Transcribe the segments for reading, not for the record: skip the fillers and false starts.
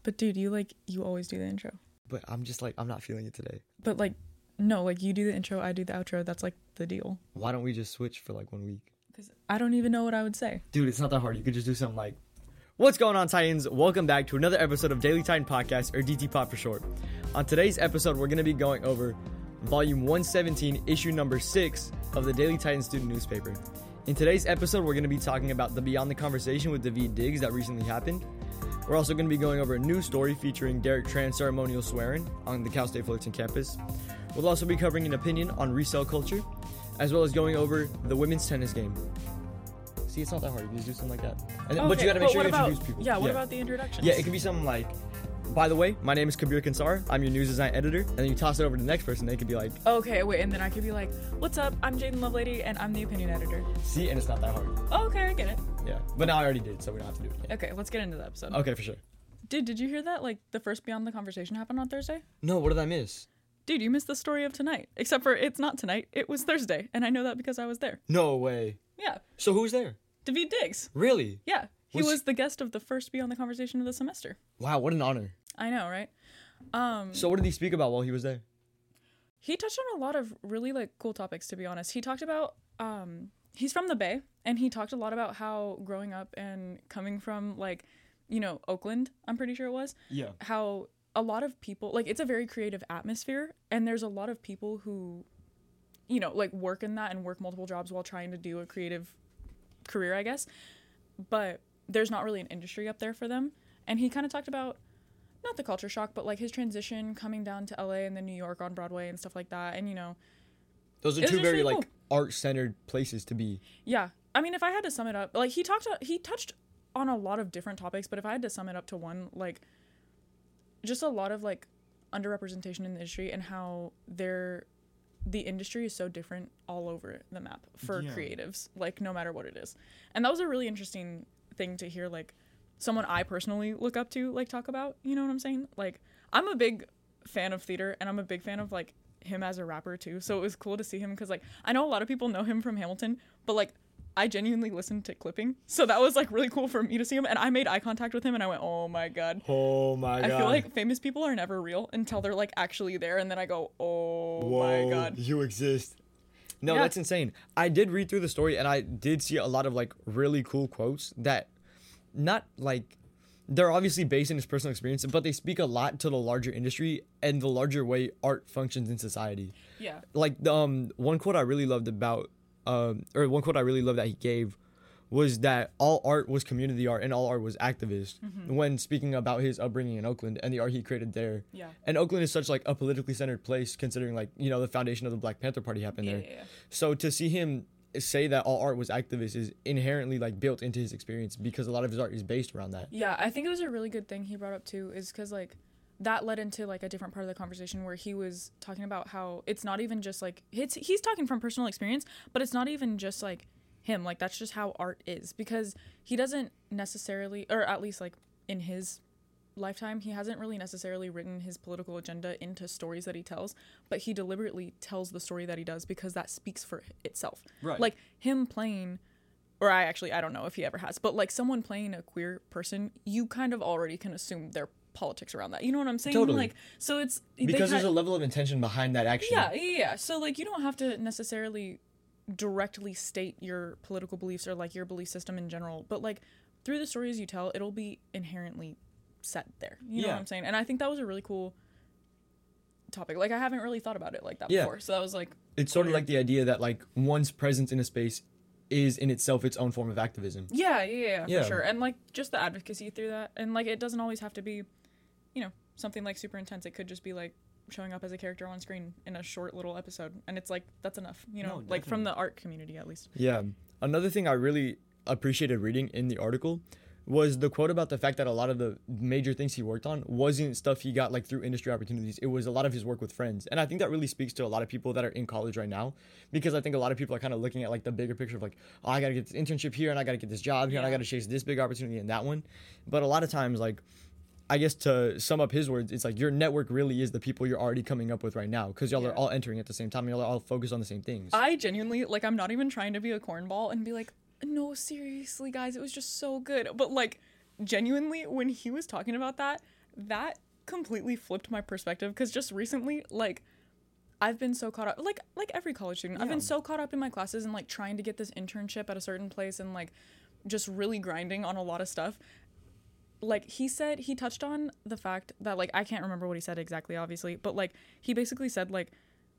But dude, you always do the intro. But I'm just like, I'm not feeling it today. But like, no, like you do the intro, I do the outro. That's like the deal. Why don't we just switch for like 1 week? Because I don't even know what I would say. Dude, it's not that hard. You could just do something like, what's going on, Titans? Welcome back to another episode of Daily Titan Podcast, or DT Pod for short. On today's episode, we're going to be going over volume 117, issue number 6 of the Daily Titan student newspaper. In today's episode, we're going to be talking about the Beyond the Conversation with Daveed Diggs that recently happened. We're also going to be going over a news story featuring Derek Tran's ceremonial swearing on the Cal State Fullerton campus. We'll also be covering an opinion on resale culture, as well as going over the women's tennis game. See, it's not that hard. You just do something like that. And then, but you got to make sure you introduce people. Yeah, what about the introductions? Yeah, it can be something like, by the way, my name is Kabir Kansar. I'm your news design editor. And then you toss it over to the next person. They could be like, okay, wait, and then I could be like, what's up? I'm Jaden Lovelady, and I'm the opinion editor. See, and it's not that hard. Oh, okay, I get it. Yeah, but now I already did, so we don't have to do it again. Okay, let's get into the episode. Okay, for sure. Dude, did you hear that? Like, the first Beyond the Conversation happened on Thursday? No, what did I miss? Dude, you missed the story of tonight. Except for it's not tonight. It was Thursday, and I know that because I was there. No way. Yeah. So who's there? Daveed Diggs. Really? Yeah. He was the guest of the first Beyond the Conversation of the semester. Wow, what an honor. I know, right? So what did he speak about while he was there? He touched on a lot of really, like, cool topics, to be honest. He talked about, he's from the Bay, and he talked a lot about how growing up and coming from, like, you know, Oakland, I'm pretty sure it was. Yeah. How a lot of people, like, it's a very creative atmosphere, and there's a lot of people who, you know, like, work in that and work multiple jobs while trying to do a creative career, I guess. But there's not really an industry up there for them. And he kind of talked about, not the culture shock, but, like, his transition coming down to LA and then New York on Broadway and stuff like that. And, you know, those are two very, really, like, art-centered places to be. Yeah. I mean, if I had to sum it up, like, he touched on a lot of different topics, but if I had to sum it up to one, like, just a lot of, like, underrepresentation in the industry and how the industry is so different all over the map for creatives, like, no matter what it is. And that was a really interesting thing to hear, like, someone I personally look up to, like, talk about, you know what I'm saying? Like, I'm a big fan of theater, and I'm a big fan of, like, him as a rapper, too, so it was cool to see him, because, like, I know a lot of people know him from Hamilton, but, like, I genuinely listened to clipping, so that was, like, really cool for me to see him, and I made eye contact with him, and I went, oh my god. Oh my god. I feel like famous people are never real until they're, like, actually there, and then I go, oh my god. You exist. No, that's insane. I did read through the story, and I did see a lot of, like, really cool quotes that, not, like, they're obviously based in his personal experience, but they speak a lot to the larger industry and the larger way art functions in society. Yeah. Like, one quote I really loved about, one quote I really loved that he gave was that all art was community art and all art was activist, when speaking about his upbringing in Oakland and the art he created there. Yeah. And Oakland is such, like, a politically centered place, considering, like, you know, the foundation of the Black Panther Party happened there. Yeah. So to see him say that all art was activist is inherently, like, built into his experience, because a lot of his art is based around that. Yeah, I think it was a really good thing he brought up too, is because, like, that led into, like, a different part of the conversation where he was talking about how it's not even just, like, he's talking from personal experience, but it's not even just, like, him, like, that's just how art is, because he doesn't necessarily, or at least, like, in his lifetime, he hasn't really necessarily written his political agenda into stories that he tells, but he deliberately tells the story that he does because that speaks for itself. Right. Like, him playing, or I don't know if he ever has, but, like, someone playing a queer person, you kind of already can assume their politics around that. You know what I'm saying? Totally. Like, so it's... Because there's a level of intention behind that action. Yeah. So, like, you don't have to necessarily directly state your political beliefs or, like, your belief system in general, but, like, through the stories you tell, it'll be inherently set there. You know what I'm saying? And I think that was a really cool topic. Like, I haven't really thought about it like that before. So that was, like... It's sort of like the idea that, like, one's presence in a space is in itself its own form of activism. Yeah, for sure. And, like, just the advocacy through that. And, like, it doesn't always have to be, you know, something, like, super intense. It could just be, like, showing up as a character on screen in a short little episode. And it's, like, that's enough, you know? Like, from the art community, at least. Yeah. Another thing I really appreciated reading in the article was the quote about the fact that a lot of the major things he worked on wasn't stuff he got, like, through industry opportunities. It was a lot of his work with friends. And I think that really speaks to a lot of people that are in college right now, because I think a lot of people are kind of looking at, like, the bigger picture of, like, oh, I got to get this internship here and I got to get this job here and I got to chase this big opportunity and that one. But a lot of times, like, I guess to sum up his words, it's like your network really is the people you're already coming up with right now, because y'all are all entering at the same time. Y'all are all focused on the same things. I genuinely, like, I'm not even trying to be a cornball and be like, no, seriously, guys, it was just so good. But, like, genuinely, when he was talking about that, that completely flipped my perspective, because just recently, like, I've been so caught up, like every college student, I've been so caught up in my classes and like trying to get this internship at a certain place and like just really grinding on a lot of stuff. Like, he touched on the fact that, like, I can't remember what he said exactly, obviously, but like he basically said, like,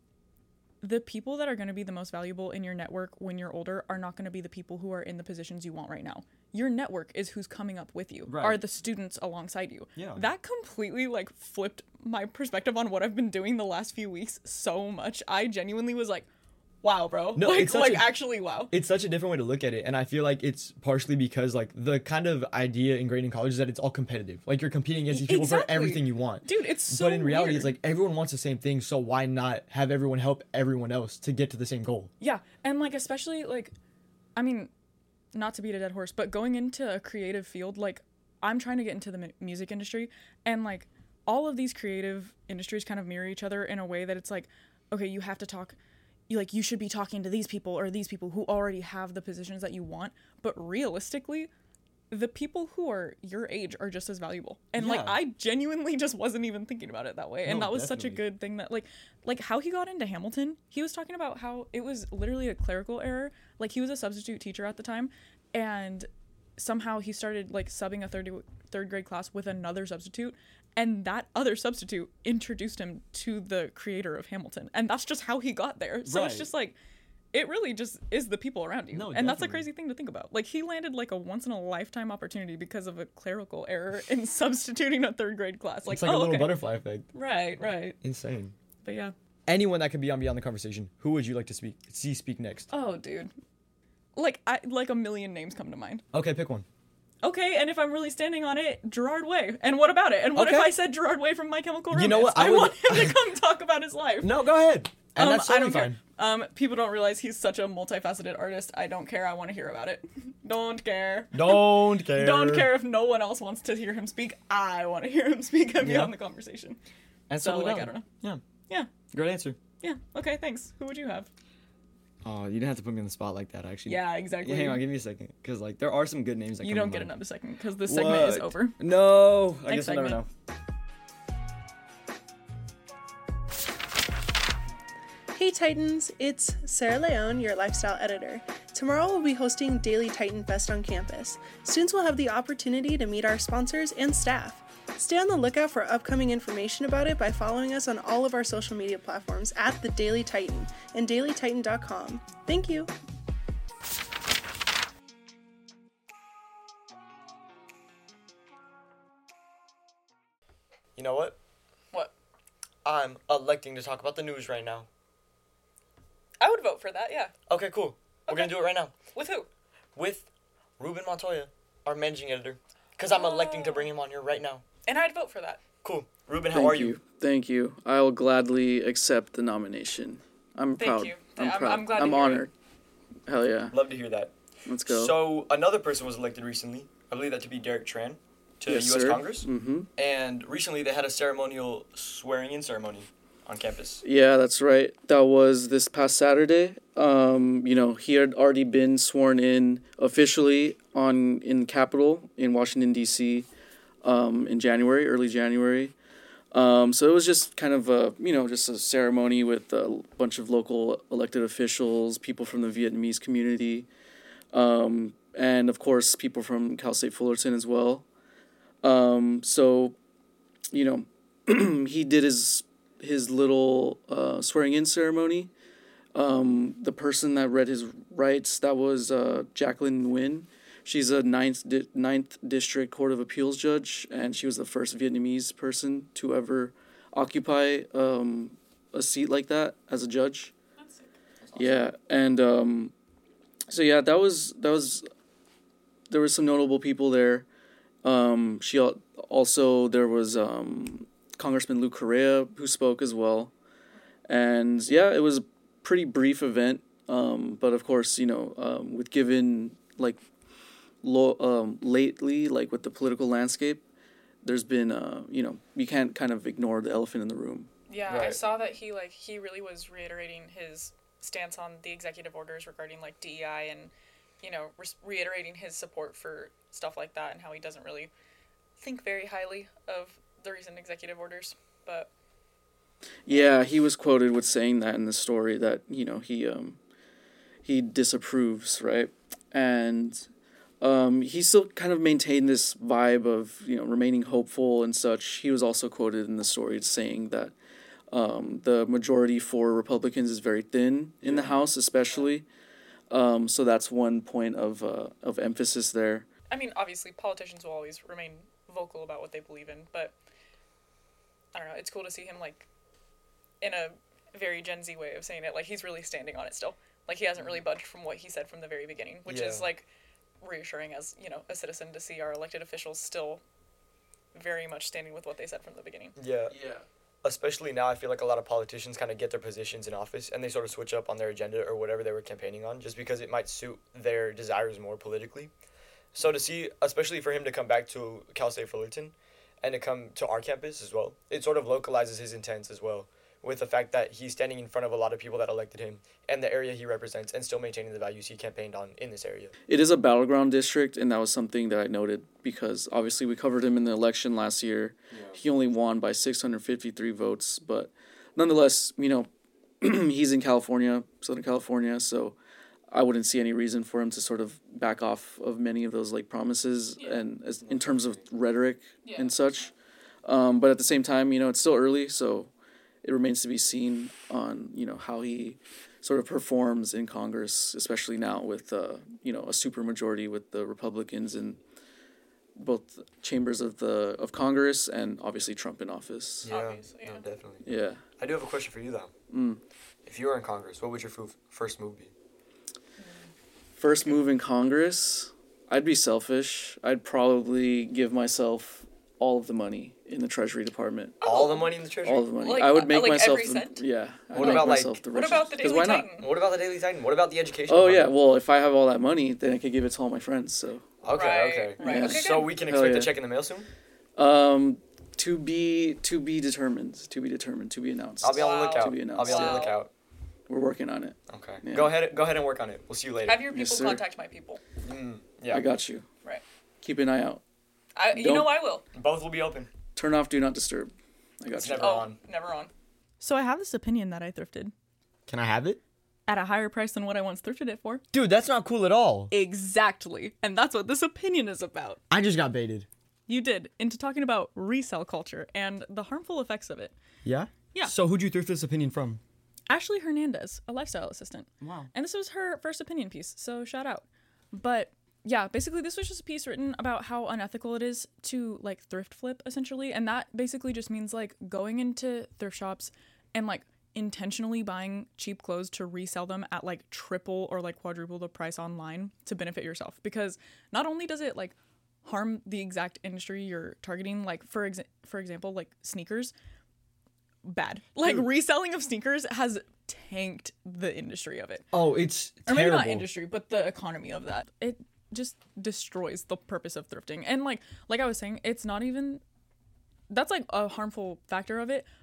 the people that are going to be the most valuable in your network when you're older are not going to be the people who are in the positions you want right now. Your network is who's coming up with you, are the students alongside you. Yeah. That completely, like, flipped my perspective on what I've been doing the last few weeks so much. I genuinely was like, wow, bro. No, actually, wow. It's such a different way to look at it, and I feel like it's partially because, like, the kind of idea ingrained in college is that it's all competitive. Like, you're competing against these people for everything you want. Dude, it's so But in reality, weird. it's like everyone wants the same thing, so why not have everyone help everyone else to get to the same goal? Yeah, and, like, especially, like, I mean, not to beat a dead horse, but going into a creative field, like, I'm trying to get into the music industry, and, like, all of these creative industries kind of mirror each other in a way that it's like, okay, you have to talk, you should be talking to these people or these people who already have the positions that you want, but realistically, the people who are your age are just as valuable. And like, I genuinely just wasn't even thinking about it that way. And that was such a good thing that like how he got into Hamilton, he was talking about how it was literally a clerical error. Like, he was a substitute teacher at the time, and somehow he started like subbing a third grade class with another substitute, and that other substitute introduced him to the creator of Hamilton, and that's just how he got there. So it's just like, it really just is the people around you. And that's a crazy thing to think about. Like, he landed like a once in a lifetime opportunity because of a clerical error in substituting a third grade class. Like, it's like a little butterfly effect. Right. Insane. But yeah. Anyone that could be on Beyond the Conversation, who would you like to speak next? Oh, dude. Like, a million names come to mind. Okay, pick one. Okay, and if I'm really standing on it, Gerard Way. And what about it? And what if I said Gerard Way from My Chemical Romance? You know what? I want him to come talk about his life. No, go ahead. And that's totally I don't fine. care. People don't realize he's such a multifaceted artist. I don't care. I want to hear about it. Don't care. Don't care. Don't care if no one else wants to hear him speak. I want to hear him speak and be on the conversation. And so, like, I don't know. Yeah. Yeah. Great answer. Yeah. Okay, thanks. Who would you have? Oh, you didn't have to put me on the spot like that, actually. Yeah, exactly. Hang on, give me a second. Because, like, there are some good names that You come don't to get mind. another second because this segment is over. No. I Next guess we'll never know. Hey Titans, it's Sarah Leone, your lifestyle editor. Tomorrow we'll be hosting Daily Titan Fest on campus. Students will have the opportunity to meet our sponsors and staff. Stay on the lookout for upcoming information about it by following us on all of our social media platforms at The Daily Titan and dailytitan.com. Thank you. You know what? What? I'm electing to talk about the news right now. I would vote for that, yeah. Okay, cool. We're going to do it right now. With who? With Ruben Montoya, our managing editor. Because I'm electing to bring him on here right now. And I'd vote for that. Cool. Ruben, how are you? Thank you. I will gladly accept the nomination. I'm proud. Thank you. I'm proud. I'm glad to I'm hear honored. Hell yeah. Love to hear that. Let's go. So, another person was elected recently. I believe that to be Derek Tran to Yes, U.S. sir. Congress. Mm-hmm. And recently they had a ceremonial swearing-in ceremony on campus. Yeah, that's right. That was this past Saturday. He had already been sworn in officially in Capitol in Washington, D.C. In January, early January. So it was just kind of just a ceremony with a bunch of local elected officials, people from the Vietnamese community, and of course people from Cal State Fullerton as well. He did his little swearing-in ceremony. The person that read his rights, that was Jacqueline Nguyen. She's a ninth District Court of Appeals judge, and she was the first Vietnamese person to ever occupy a seat like that as a judge. That's sick. Yeah, and that was there were some notable people there. There was Congressman Lou Correa who spoke as well, and yeah, it was a pretty brief event. But of course, with given like lately, like with the political landscape, there's been you can't kind of ignore the elephant in the room. Yeah, Right. I saw that he really was reiterating his stance on the executive orders regarding like DEI and reiterating his support for stuff like that, and how he doesn't really think very highly of the recent executive orders, but Yeah, he was quoted with saying that in the story that, you know, he disapproves, right? And he still kind of maintained this vibe of, you know, remaining hopeful and such. He was also quoted in the story saying that the majority for Republicans is very thin in the House, especially. So that's one point of emphasis there. I mean, obviously, politicians will always remain vocal about what they believe in, but I don't know. It's cool to see him, like, in a very Gen Z way of saying it. Like, he's really standing on it still. Like, he hasn't really budged from what he said from the very beginning, which is, like, reassuring as, you know, a citizen to see our elected officials still very much standing with what they said from the beginning. Yeah. Yeah. Especially now, I feel like a lot of politicians kind of get their positions in office and they sort of switch up on their agenda or whatever they were campaigning on just because it might suit their desires more politically. So to see, especially for him to come back to Cal State Fullerton and to come to our campus as well, it sort of localizes his intents as well, with the fact that he's standing in front of a lot of people that elected him and the area he represents and still maintaining the values he campaigned on in this area. It is a battleground district, and that was something that I noted because obviously we covered him in the election last year. Yeah. He only won by 653 votes, but nonetheless, you know, he's in California, Southern California, so I wouldn't see any reason for him to sort of back off of many of those like promises and as, in terms of rhetoric and such. But at the same time, you know, it's still early, so it remains to be seen on, you know, how he sort of performs in Congress, especially now with, you know, a supermajority with the Republicans in both chambers of Congress and obviously Trump in office. Yeah, no, definitely. Yeah. I do have a question for you, though. If you were in Congress, what would your first move be? First move in Congress, I'd be selfish. I'd probably give myself all of the money in the Treasury Department. All the money in the Treasury? All of the money. Like, I would make like myself every cent? Yeah. What about like what about the Daily Titan? What about the Daily Titan? What about the education? Oh yeah, well if I have all that money, then I could give it to all my friends. So. Okay. Right. Yeah. Okay, So good. we can expect a check in the mail soon? To be determined. To be determined. To be announced. I'll be on the lookout. To be announced. I'll be on the Wow. lookout. We're working on it. Okay. Yeah. Go ahead and work on it. We'll see you later. Have your people Yes, sir. contact my people. Yeah. I got you. Right. Keep an eye out. You Don't- know I will. Both will be open. Turn off Do Not Disturb. I got It's you. never on. Never on. So I have this opinion that I thrifted Can I have it? at a higher price than what I once thrifted it for. Dude, that's not cool at all. Exactly. And that's what this opinion is about. I just got baited. You did, into talking about resale culture and the harmful effects of it. Yeah? Yeah. So who'd you thrift this opinion from? Ashley Hernandez, a lifestyle assistant. Wow. And this was her first opinion piece, so shout out. But yeah, basically this was just a piece written about how unethical it is to like thrift flip essentially, and that basically just means like going into thrift shops and like intentionally buying cheap clothes to resell them at like triple or like quadruple the price online to benefit yourself, because not only does it like harm the exact industry you're targeting, like for example like sneakers, bad. Like reselling of sneakers has tanked the industry of it. Oh, it's Or terrible. maybe not industry, but the economy of that. It just destroys the purpose of thrifting. And like I was saying, it's not even, that's like a harmful factor of it.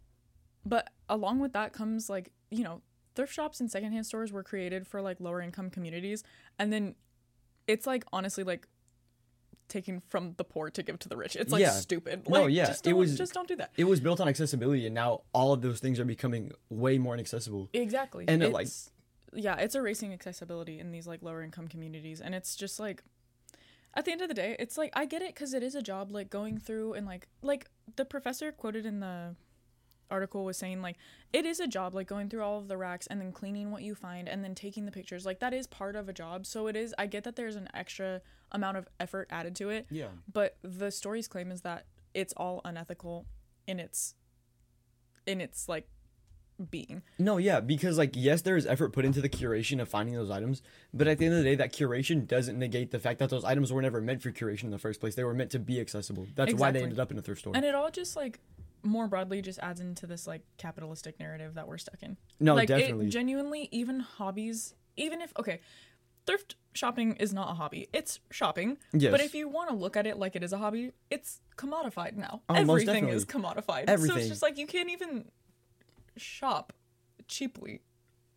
But along with that comes like, you know, thrift shops and secondhand stores were created for like lower income communities. And then it's like honestly like taking from the poor to give to the rich. It's like stupid. No, Like, yeah. just It don't do that. was built on accessibility, and now all of those things are becoming way more inaccessible. Exactly. And it's erasing accessibility in these like lower income communities, and it's just like at the end of the day, it's like I get it because it is a job, like going through and like the professor quoted in the article was saying like it is a job, like going through all of the racks and then cleaning what you find and then taking the pictures, like that is part of a job. So it is, I get that there's an extra amount of effort added to it. Yeah. But the story's claim is that it's all unethical in its like being. No, yeah, because like yes, there is effort put into the curation of finding those items, but at the end of the day, that curation doesn't negate the fact that those items were never meant for curation in the first place. They were meant to be accessible. That's why they Exactly. ended up in a thrift store. And it all just like more broadly just adds into this like capitalistic narrative that we're stuck in. No, like, definitely. It genuinely, even hobbies, even if thrift shopping is not a hobby, it's shopping. Yes. But if you want to look at it like it is a hobby, it's commodified now. Oh, most Everything is definitely. commodified. So Everything. it's just like you can't even shop cheaply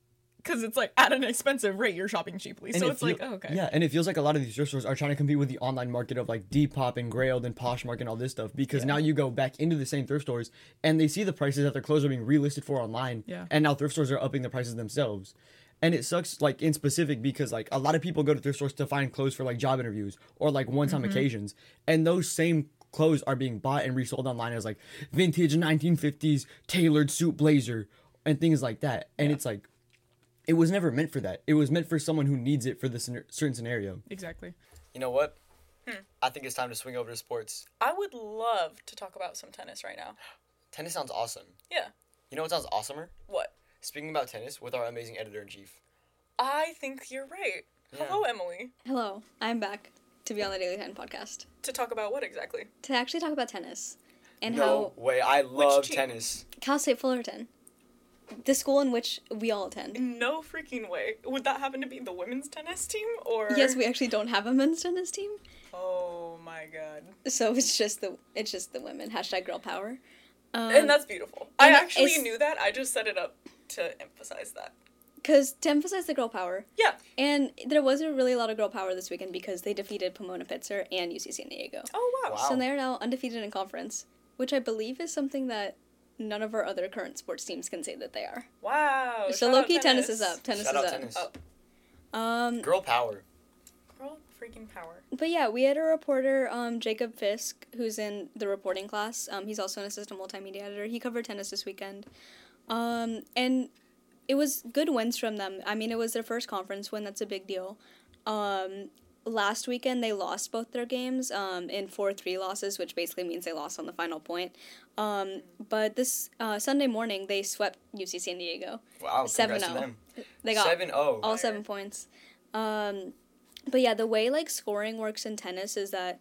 because it's like at an expensive rate you're shopping cheaply. And So it it's like, oh, okay. Yeah, and it feels like a lot of these thrift stores are trying to compete with the online market of like Depop and Grailed and Poshmark and all this stuff, because now you go back into the same thrift stores and they see the prices that their clothes are being relisted for online. Yeah. And now thrift stores are upping the prices themselves. And it sucks, like, in specific, because, like, a lot of people go to thrift stores to find clothes for, like, job interviews or, like, one-time occasions. And those same clothes are being bought and resold online as, like, vintage 1950s tailored suit blazer and things like that. And it's, like, it was never meant for that. It was meant for someone who needs it for this certain scenario. Exactly. You know what? I think it's time to swing over to sports. I would love to talk about some tennis right now. Tennis sounds awesome. Yeah. You know what sounds awesomer? What? Speaking about tennis with our amazing editor-in-chief. I think you're right. Hello, Emily. Hello, I'm back to be on the Daily 10 podcast To talk about what exactly? to actually talk about tennis and No way, I love team? tennis. how Cal State Fullerton, the school in which we all attend. No freaking way. Would that happen to be the women's tennis team or? Yes, we actually don't have a men's tennis team, Oh my god. so it's just the women. Hashtag girl power. And that's beautiful. I and actually it's- knew that. I just set it up to emphasize that. Because to emphasize the girl power, Yeah. and there wasn't really a lot of girl power this weekend because they defeated Pomona Pitzer and UC San Diego. Oh wow. Wow. So they are now undefeated in conference, which I believe is something that none of our other current sports teams can say that they are. Wow. So shout low out key tennis is up. Tennis Shout is out up. tennis. Up. Girl power. Girl freaking power. But yeah, we had a reporter, Jacob Fisk, who's in the reporting class. He's also an assistant multimedia editor. He covered tennis this weekend. And it was good wins from them. I mean, it was their first conference win. That's a big deal. Last weekend, they lost both their games in 4-3 losses, which basically means they lost on the final point. But this Sunday morning, they swept UC San Diego. Wow, 7-0. congrats to them. They got 7-0. all 7 points. But yeah, the way like scoring works in tennis is that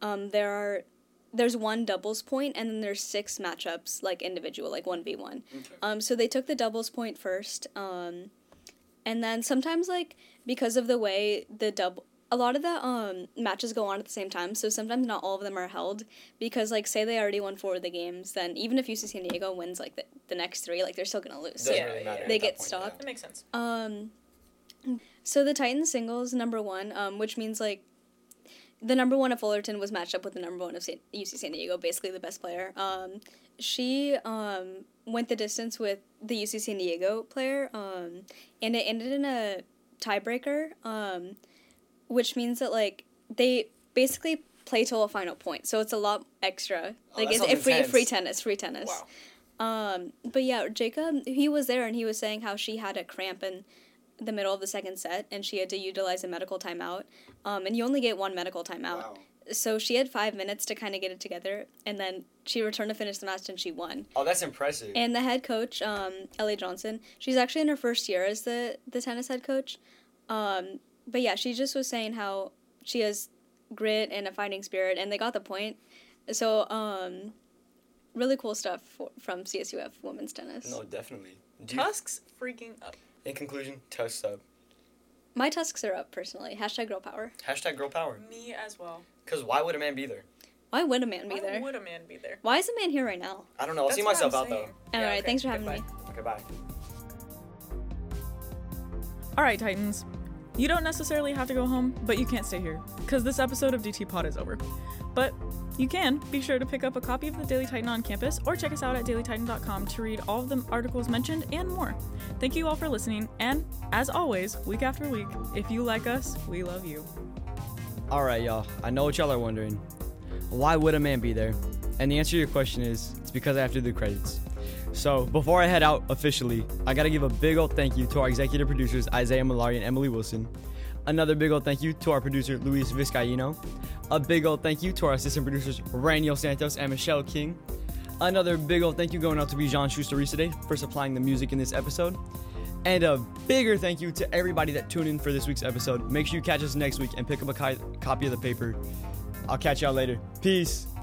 there's one doubles point and then there's 6 matchups like individual, like 1v1. Okay. So they took the doubles point first, and then sometimes like because of the way a lot of the matches go on at the same time, so sometimes not all of them are held because like say they already won 4 of the games, then even if UC San Diego wins like the next 3, like they're still gonna lose. Doesn't Yeah, really matter yeah. at They that get point, stopped. That makes sense. So the Titans singles number 1, which means like the number 1 of Fullerton was matched up with the number 1 of UC San Diego, basically the best player. She went the distance with the UC San Diego player, and it ended in a tiebreaker, which means that like they basically play till a final point, so it's a lot extra. Like that it's sounds free intense. tennis. Wow. But yeah, Jacob, he was there and he was saying how she had a cramp in the middle of the second set and she had to utilize a medical timeout. And you only get 1 medical timeout. Wow. So she had 5 minutes to kind of get it together, and then she returned to finish the match and she won. Oh, that's impressive. And the head coach, Ellie Johnson, she's actually in her first year as the tennis head coach. But yeah, she just was saying how she has grit and a fighting spirit, and they got the point. So, really cool stuff from CSUF women's tennis. No, definitely. Tusks freaking up. In conclusion, Tusks up. My tusks are up, personally. Hashtag girl power. Hashtag girl power. Me as well. Because why would a man be there? Why would a man be Why there? would a man be there? Why is a man here right now? I don't know. I'll That's see what myself I'm out, saying. though. Alright, thanks for having goodbye. me. Okay, bye. All right, Titans. You don't necessarily have to go home, but you can't stay here, because this episode of DT Pod is over. But you can be sure to pick up a copy of the Daily Titan on campus, or check us out at dailytitan.com to read all of the articles mentioned and more. Thank you all for listening, and as always, week after week, if you like us, we love you. Alright, y'all. I know what y'all are wondering. Why would a man be there? And the answer to your question is, it's because I have to do the credits. So, before I head out officially, I gotta give a big old thank you to our executive producers, Isaiah Malari and Emily Wilson. Another big old thank you to our producer, Luis Vizcaino. A big old thank you to our assistant producers, Raniel Santos and Michelle King. Another big old thank you going out to Bijan Schuster-Today for supplying the music in this episode. And a bigger thank you to everybody that tuned in for this week's episode. Make sure you catch us next week and pick up a copy of the paper. I'll catch y'all later. Peace.